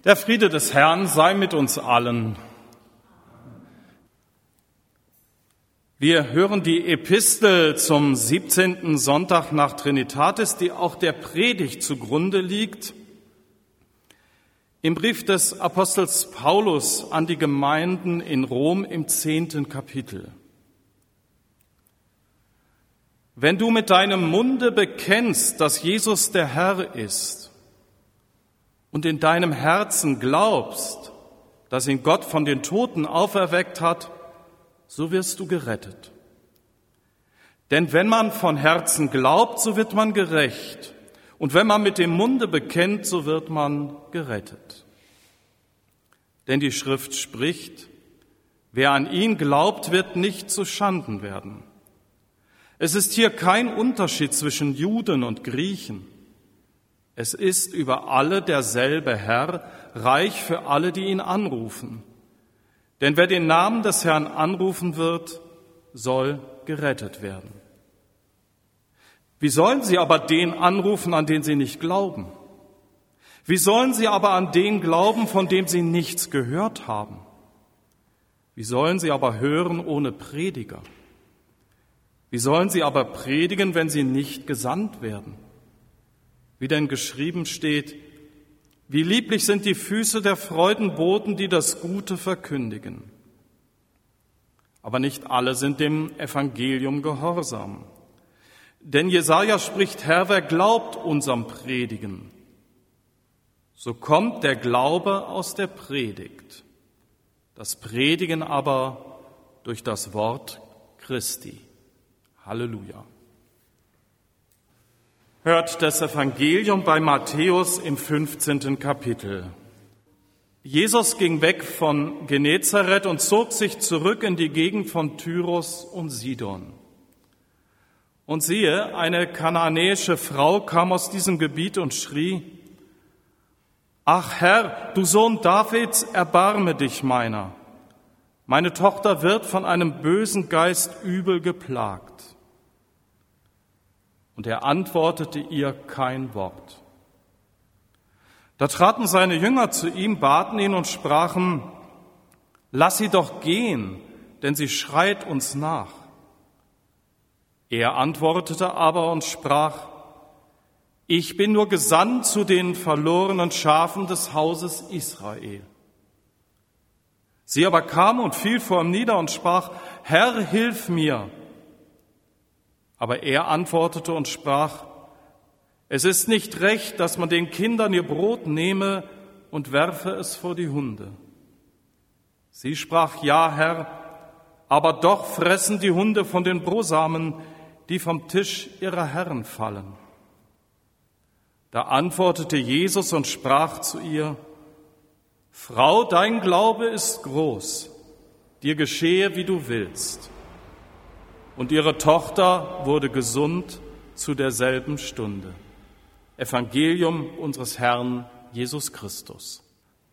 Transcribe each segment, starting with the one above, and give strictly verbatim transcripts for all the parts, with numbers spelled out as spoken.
Der Friede des Herrn sei mit uns allen. Wir hören die Epistel zum siebzehnten Sonntag nach Trinitatis, die auch der Predigt zugrunde liegt, im Brief des Apostels Paulus an die Gemeinden in Rom im zehnten Kapitel. Wenn du mit deinem Munde bekennst, dass Jesus der Herr ist, und in deinem Herzen glaubst, dass ihn Gott von den Toten auferweckt hat, so wirst du gerettet. Denn wenn man von Herzen glaubt, so wird man gerecht. Und wenn man mit dem Munde bekennt, so wird man gerettet. Denn die Schrift spricht, wer an ihn glaubt, wird nicht zu Schanden werden. Es ist hier kein Unterschied zwischen Juden und Griechen. Es ist über alle derselbe Herr, reich für alle, die ihn anrufen. Denn wer den Namen des Herrn anrufen wird, soll gerettet werden. Wie sollen sie aber den anrufen, an den sie nicht glauben? Wie sollen sie aber an den glauben, von dem sie nichts gehört haben? Wie sollen sie aber hören ohne Prediger? Wie sollen sie aber predigen, wenn sie nicht gesandt werden? Wie denn geschrieben steht, wie lieblich sind die Füße der Freudenboten, die das Gute verkündigen. Aber nicht alle sind dem Evangelium gehorsam. Denn Jesaja spricht, Herr, wer glaubt unserem Predigen? So kommt der Glaube aus der Predigt, das Predigen aber durch das Wort Christi. Halleluja. Hört das Evangelium bei Matthäus im fünfzehnten Kapitel. Jesus ging weg von Genezareth und zog sich zurück in die Gegend von Tyrus und Sidon. Und siehe, eine kananäische Frau kam aus diesem Gebiet und schrie, »Ach Herr, du Sohn Davids, erbarme dich meiner. Meine Tochter wird von einem bösen Geist übel geplagt.« Und er antwortete ihr kein Wort. Da traten seine Jünger zu ihm, baten ihn und sprachen, »Lass sie doch gehen, denn sie schreit uns nach.« Er antwortete aber und sprach, »Ich bin nur gesandt zu den verlorenen Schafen des Hauses Israel.« Sie aber kam und fiel vor ihm nieder und sprach, »Herr, hilf mir!« Aber er antwortete und sprach, es ist nicht recht, dass man den Kindern ihr Brot nehme und werfe es vor die Hunde. Sie sprach, ja, Herr, aber doch fressen die Hunde von den Brosamen, die vom Tisch ihrer Herren fallen. Da antwortete Jesus und sprach zu ihr, Frau, dein Glaube ist groß, dir geschehe, wie du willst. Und ihre Tochter wurde gesund zu derselben Stunde. Evangelium unseres Herrn Jesus Christus.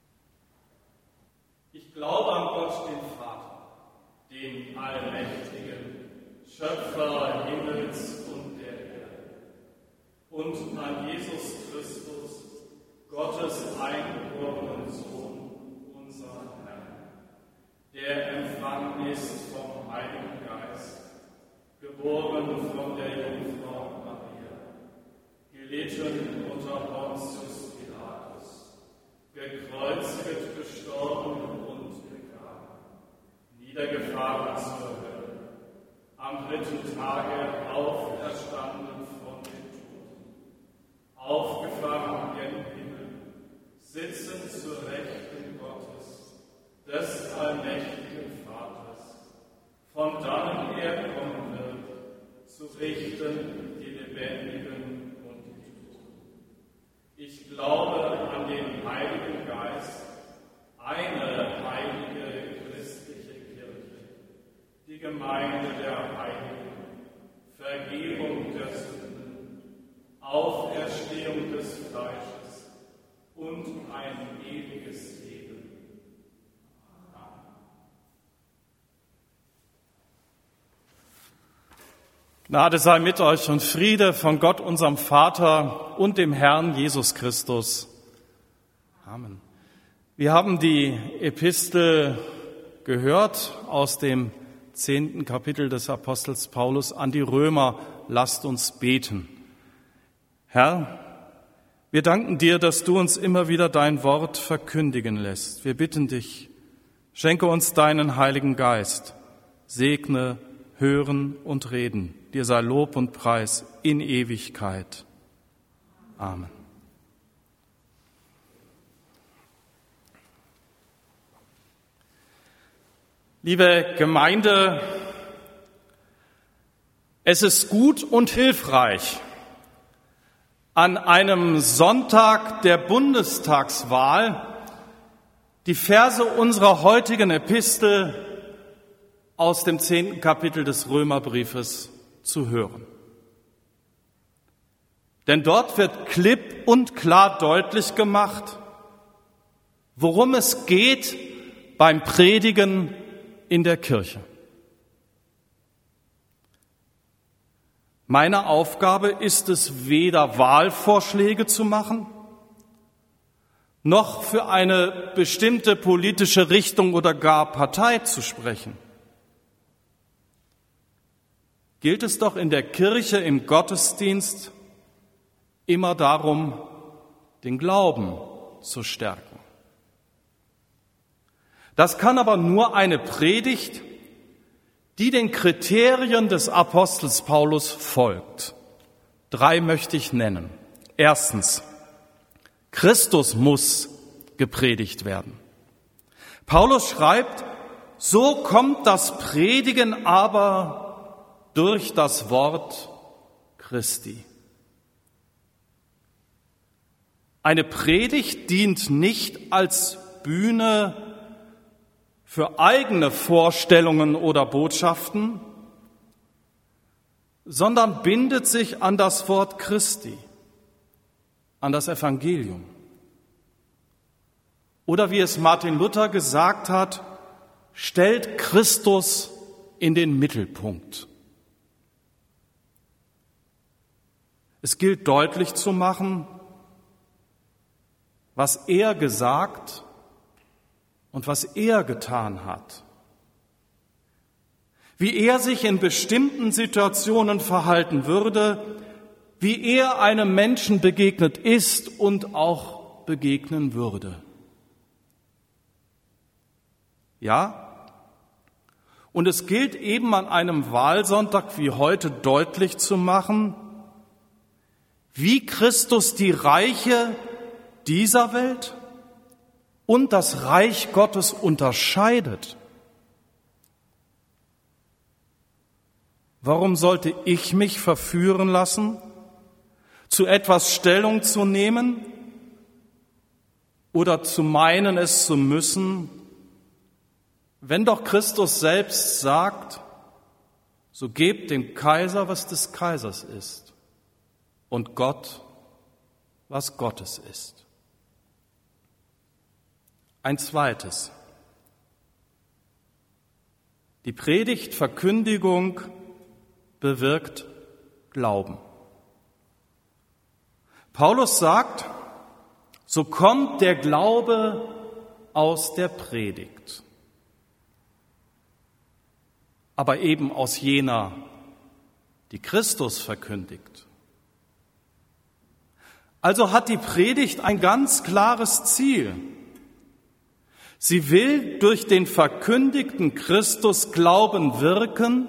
Ich glaube an Gott, den Vater, den Allmächtigen, Schöpfer Himmels und der Erde, und an Jesus Christus, Gottes eingeborenen Sohn, unseren Herrn, der empfangen ist vom Heiligen Geist, geboren von der Jungfrau Maria, gelitten unter Pontius Pilatus, gekreuzigt, gestorben und begraben, niedergefahren zur Hölle, am dritten Tage auferstanden von den Toten, aufgefahren gen Himmel, sitzen zur Rechten Gottes, des allmächtigen Vaters, von dannen er kommen wird, zu richten die Lebendigen und die Toten. Ich glaube an den Heiligen Geist, eine heilige christliche Kirche, die Gemeinde der Heiligen, Vergebung der Sünden, Auferstehung des Fleisches und ein ewiges Leben. Gnade sei mit euch und Friede von Gott, unserem Vater und dem Herrn Jesus Christus. Amen. Wir haben die Epistel gehört aus dem zehnten Kapitel des Apostels Paulus an die Römer. Lasst uns beten. Herr, wir danken dir, dass du uns immer wieder dein Wort verkündigen lässt. Wir bitten dich, schenke uns deinen Heiligen Geist, segne, hören und reden. Dir sei Lob und Preis in Ewigkeit. Amen. Liebe Gemeinde, es ist gut und hilfreich, an einem Sonntag der Bundestagswahl die Verse unserer heutigen Epistel aus dem zehnten Kapitel des Römerbriefes zu hören. Denn dort wird klipp und klar deutlich gemacht, worum es geht beim Predigen in der Kirche. Meine Aufgabe ist es, weder Wahlvorschläge zu machen, noch für eine bestimmte politische Richtung oder gar Partei zu sprechen. Gilt es doch in der Kirche, im Gottesdienst, immer darum, den Glauben zu stärken. Das kann aber nur eine Predigt, die den Kriterien des Apostels Paulus folgt. Drei möchte ich nennen. Erstens, Christus muss gepredigt werden. Paulus schreibt, so kommt das Predigen aber durch das Wort Christi. Eine Predigt dient nicht als Bühne für eigene Vorstellungen oder Botschaften, sondern bindet sich an das Wort Christi, an das Evangelium. Oder wie es Martin Luther gesagt hat, stellt Christus in den Mittelpunkt. Es gilt deutlich zu machen, was er gesagt und was er getan hat, wie er sich in bestimmten Situationen verhalten würde, wie er einem Menschen begegnet ist und auch begegnen würde. Ja, und es gilt eben an einem Wahlsonntag wie heute deutlich zu machen, wie Christus die Reiche dieser Welt und das Reich Gottes unterscheidet. Warum sollte ich mich verführen lassen, zu etwas Stellung zu nehmen oder zu meinen, es zu müssen, wenn doch Christus selbst sagt, so gebt dem Kaiser, was des Kaisers ist, und Gott, was Gottes ist. Ein zweites. Die Predigtverkündigung bewirkt Glauben. Paulus sagt, so kommt der Glaube aus der Predigt. Aber eben aus jener, die Christus verkündigt. Also hat die Predigt ein ganz klares Ziel. Sie will durch den verkündigten Christus Glauben wirken,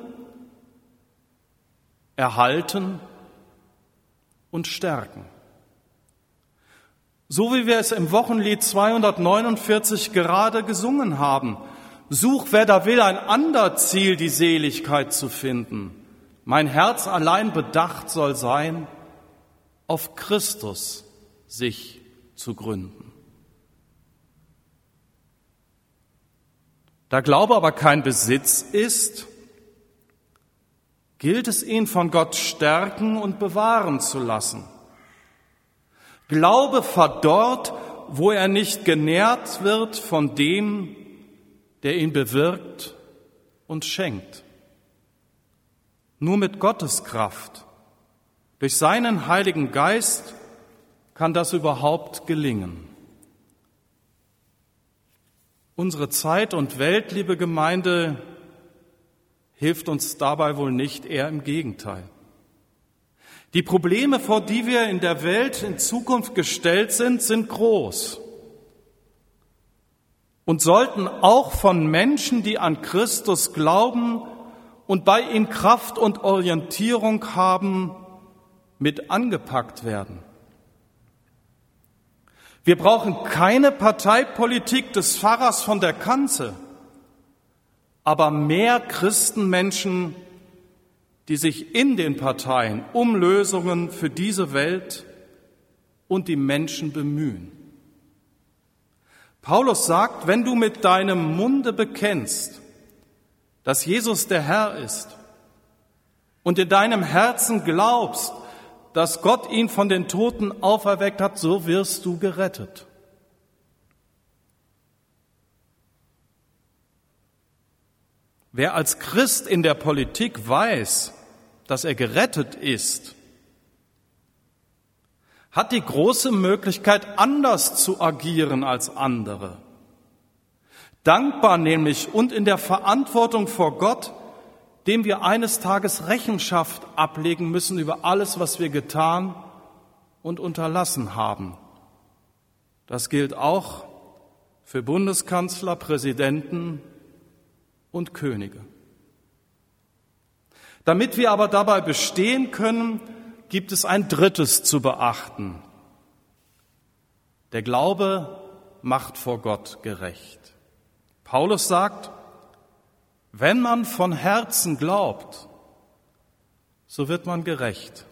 erhalten und stärken. So wie wir es im Wochenlied zweihundertneunundvierzig gerade gesungen haben. Such, wer da will, ein ander Ziel, die Seligkeit zu finden. Mein Herz allein bedacht soll sein, auf Christus sich zu gründen. Da Glaube aber kein Besitz ist, gilt es, ihn von Gott stärken und bewahren zu lassen. Glaube verdorrt, wo er nicht genährt wird von dem, der ihn bewirkt und schenkt. Nur mit Gottes Kraft, durch seinen Heiligen Geist, kann das überhaupt gelingen. Unsere Zeit und Welt, liebe Gemeinde, hilft uns dabei wohl nicht, eher im Gegenteil. Die Probleme, vor die wir in der Welt in Zukunft gestellt sind, sind groß und sollten auch von Menschen, die an Christus glauben und bei ihm Kraft und Orientierung haben, mit angepackt werden. Wir brauchen keine Parteipolitik des Pfarrers von der Kanzel, aber mehr Christenmenschen, die sich in den Parteien um Lösungen für diese Welt und die Menschen bemühen. Paulus sagt, wenn du mit deinem Munde bekennst, dass Jesus der Herr ist und in deinem Herzen glaubst, dass Gott ihn von den Toten auferweckt hat, so wirst du gerettet. Wer als Christ in der Politik weiß, dass er gerettet ist, hat die große Möglichkeit, anders zu agieren als andere. Dankbar nämlich und in der Verantwortung vor Gott, dem wir eines Tages Rechenschaft ablegen müssen über alles, was wir getan und unterlassen haben. Das gilt auch für Bundeskanzler, Präsidenten und Könige. Damit wir aber dabei bestehen können, gibt es ein Drittes zu beachten. Der Glaube macht vor Gott gerecht. Paulus sagt, wenn man von Herzen glaubt, so wird man gerecht.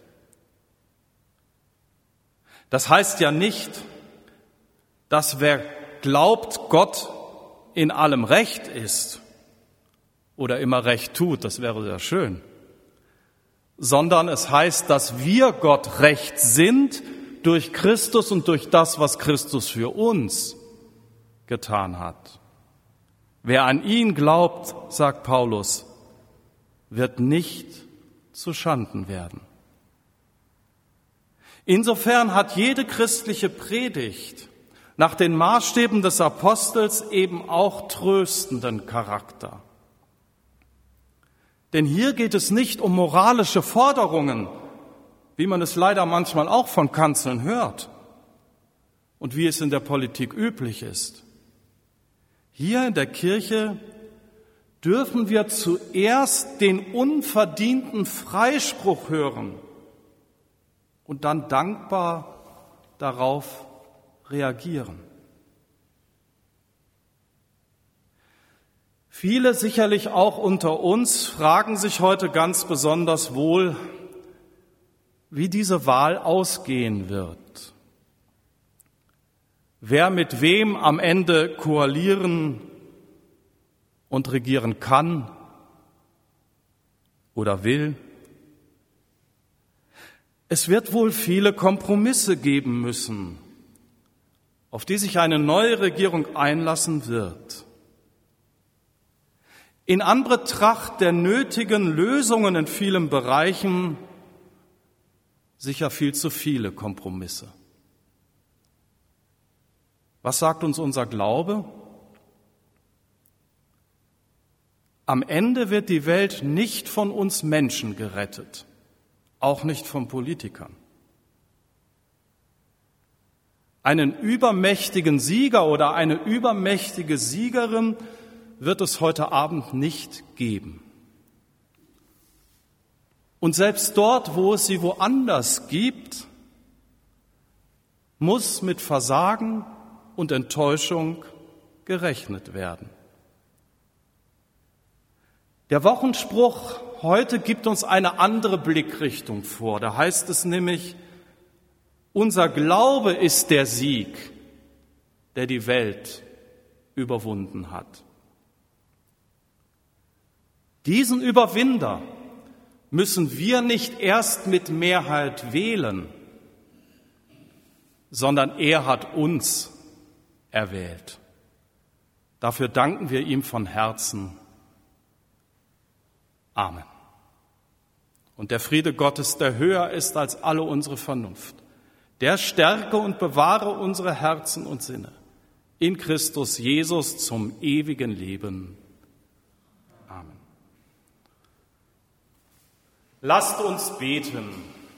Das heißt ja nicht, dass wer glaubt, Gott in allem recht ist oder immer recht tut, das wäre sehr schön, sondern es heißt, dass wir Gott recht sind durch Christus und durch das, was Christus für uns getan hat. Wer an ihn glaubt, sagt Paulus, wird nicht zu Schanden werden. Insofern hat jede christliche Predigt nach den Maßstäben des Apostels eben auch tröstenden Charakter. Denn hier geht es nicht um moralische Forderungen, wie man es leider manchmal auch von Kanzeln hört und wie es in der Politik üblich ist. Hier in der Kirche dürfen wir zuerst den unverdienten Freispruch hören und dann dankbar darauf reagieren. Viele, sicherlich auch unter uns, fragen sich heute ganz besonders wohl, wie diese Wahl ausgehen wird. Wer mit wem am Ende koalieren und regieren kann oder will. Es wird wohl viele Kompromisse geben müssen, auf die sich eine neue Regierung einlassen wird. In Anbetracht der nötigen Lösungen in vielen Bereichen sicher viel zu viele Kompromisse. Was sagt uns unser Glaube? Am Ende wird die Welt nicht von uns Menschen gerettet, auch nicht von Politikern. Einen übermächtigen Sieger oder eine übermächtige Siegerin wird es heute Abend nicht geben. Und selbst dort, wo es sie woanders gibt, muss mit Versagen und Enttäuschung gerechnet werden. Der Wochenspruch heute gibt uns eine andere Blickrichtung vor. Da heißt es nämlich, unser Glaube ist der Sieg, der die Welt überwunden hat. Diesen Überwinder müssen wir nicht erst mit Mehrheit wählen, sondern er hat uns erwählt. Dafür danken wir ihm von Herzen. Amen. Und der Friede Gottes, der höher ist als alle unsere Vernunft, der stärke und bewahre unsere Herzen und Sinne in Christus Jesus zum ewigen Leben. Amen. Lasst uns beten.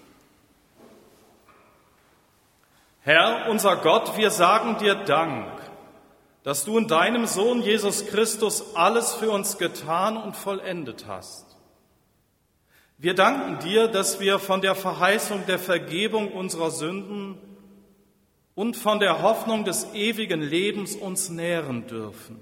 Herr, unser Gott, wir sagen dir Dank, dass du in deinem Sohn Jesus Christus alles für uns getan und vollendet hast. Wir danken dir, dass wir von der Verheißung der Vergebung unserer Sünden und von der Hoffnung des ewigen Lebens uns nähren dürfen.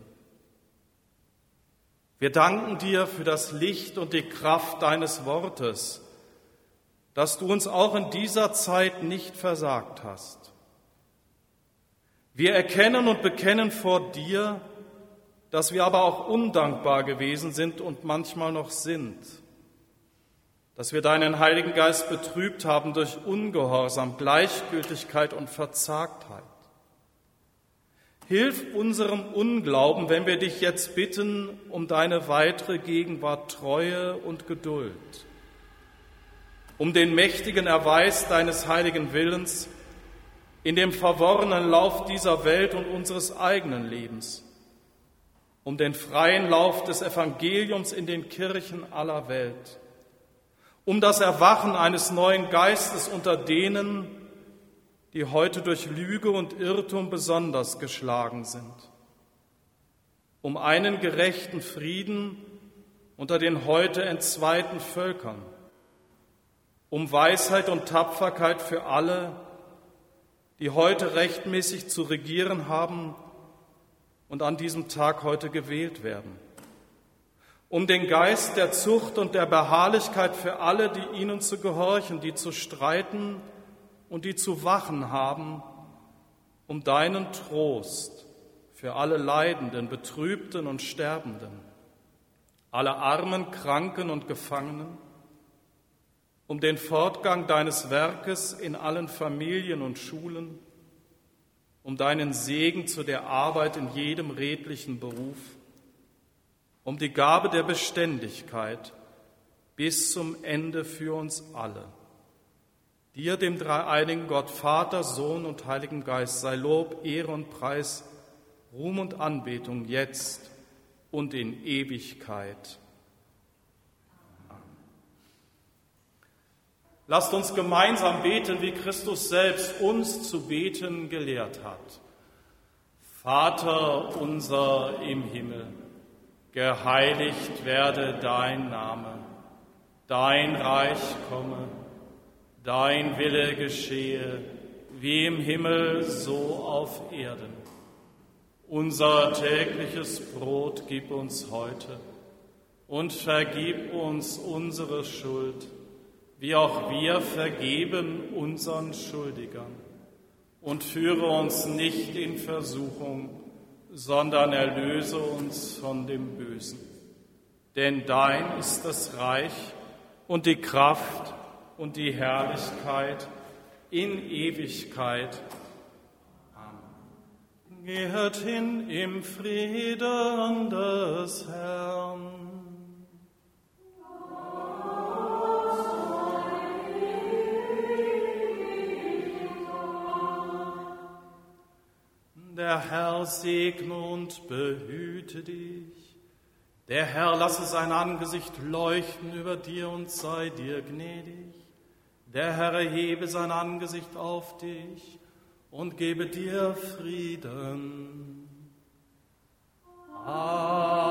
Wir danken dir für das Licht und die Kraft deines Wortes, dass du uns auch in dieser Zeit nicht versagt hast. Wir erkennen und bekennen vor dir, dass wir aber auch undankbar gewesen sind und manchmal noch sind, dass wir deinen Heiligen Geist betrübt haben durch Ungehorsam, Gleichgültigkeit und Verzagtheit. Hilf unserem Unglauben, wenn wir dich jetzt bitten um deine weitere Gegenwart, Treue und Geduld, um den mächtigen Erweis deines heiligen Willens in dem verworrenen Lauf dieser Welt und unseres eigenen Lebens, um den freien Lauf des Evangeliums in den Kirchen aller Welt, um das Erwachen eines neuen Geistes unter denen, die heute durch Lüge und Irrtum besonders geschlagen sind, um einen gerechten Frieden unter den heute entzweiten Völkern, um Weisheit und Tapferkeit für alle, die heute rechtmäßig zu regieren haben und an diesem Tag heute gewählt werden, um den Geist der Zucht und der Beharrlichkeit für alle, die ihnen zu gehorchen, die zu streiten und die zu wachen haben, um deinen Trost für alle Leidenden, Betrübten und Sterbenden, alle Armen, Kranken und Gefangenen, um den Fortgang deines Werkes in allen Familien und Schulen, um deinen Segen zu der Arbeit in jedem redlichen Beruf, um die Gabe der Beständigkeit bis zum Ende für uns alle. Dir, dem dreieinigen Gott, Vater, Sohn und Heiligen Geist, sei Lob, Ehre und Preis, Ruhm und Anbetung jetzt und in Ewigkeit. Lasst uns gemeinsam beten, wie Christus selbst uns zu beten gelehrt hat. Vater unser im Himmel, geheiligt werde dein Name, dein Reich komme, dein Wille geschehe, wie im Himmel, so auf Erden. Unser tägliches Brot gib uns heute und vergib uns unsere Schuld, wie auch wir vergeben unseren Schuldigern. Und führe uns nicht in Versuchung, sondern erlöse uns von dem Bösen. Denn dein ist das Reich und die Kraft und die Herrlichkeit in Ewigkeit. Amen. Geht hin im Frieden des Herrn. Der Herr segne und behüte dich. Der Herr lasse sein Angesicht leuchten über dir und sei dir gnädig. Der Herr erhebe sein Angesicht auf dich und gebe dir Frieden. Amen.